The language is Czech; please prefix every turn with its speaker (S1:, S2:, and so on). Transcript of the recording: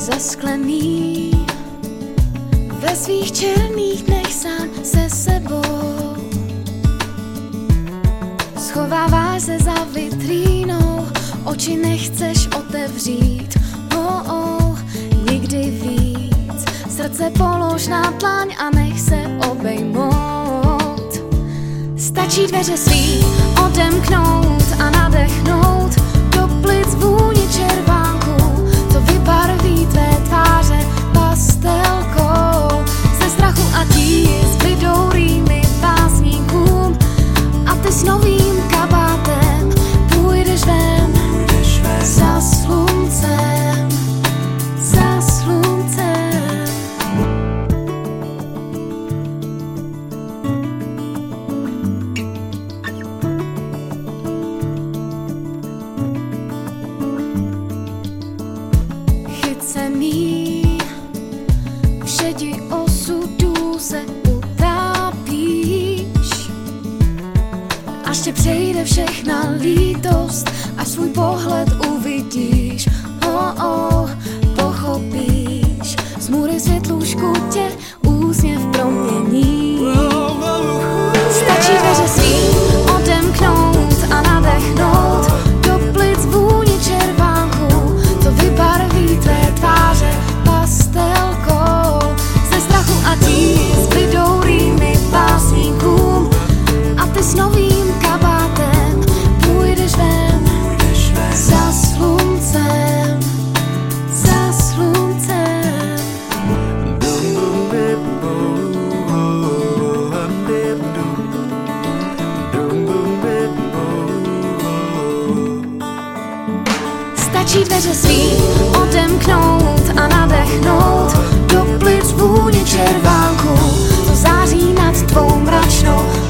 S1: zasklený ve svých černých dnech sám se sebou. Schováváš se za vitrínou, oči nechceš otevřít, nikdy víc. Srdce polož na dlaň a nech se obejmout. Stačí dveře svý odemknout a nadechnout do plic vůni červánku, co vybarví tvé tváře pastelkou. Ze strachu a tíz zbydou rýmy básníkům a ty s novým kabátem půjdeš ven za sluncem, za sluncem. Chycený v šedi osudu se utápíš, až tě přejde všechna lítost a svůj pohled uvidíš, pochopíš. Z můry světlůžku tě úsměv promění. Stačí dveře svý odemknout a nadechnout do plic vůni červánku, co vybarví tvé tváře pastelkou. Ze strachu a tíz zbydou rýmy básníkům a ty s novým kabátem půjdeš ven za sluncem, za sluncem. Stačí dveře svý odemknout a nadechnout do plic vůni červánku, co září nad tvou mračnou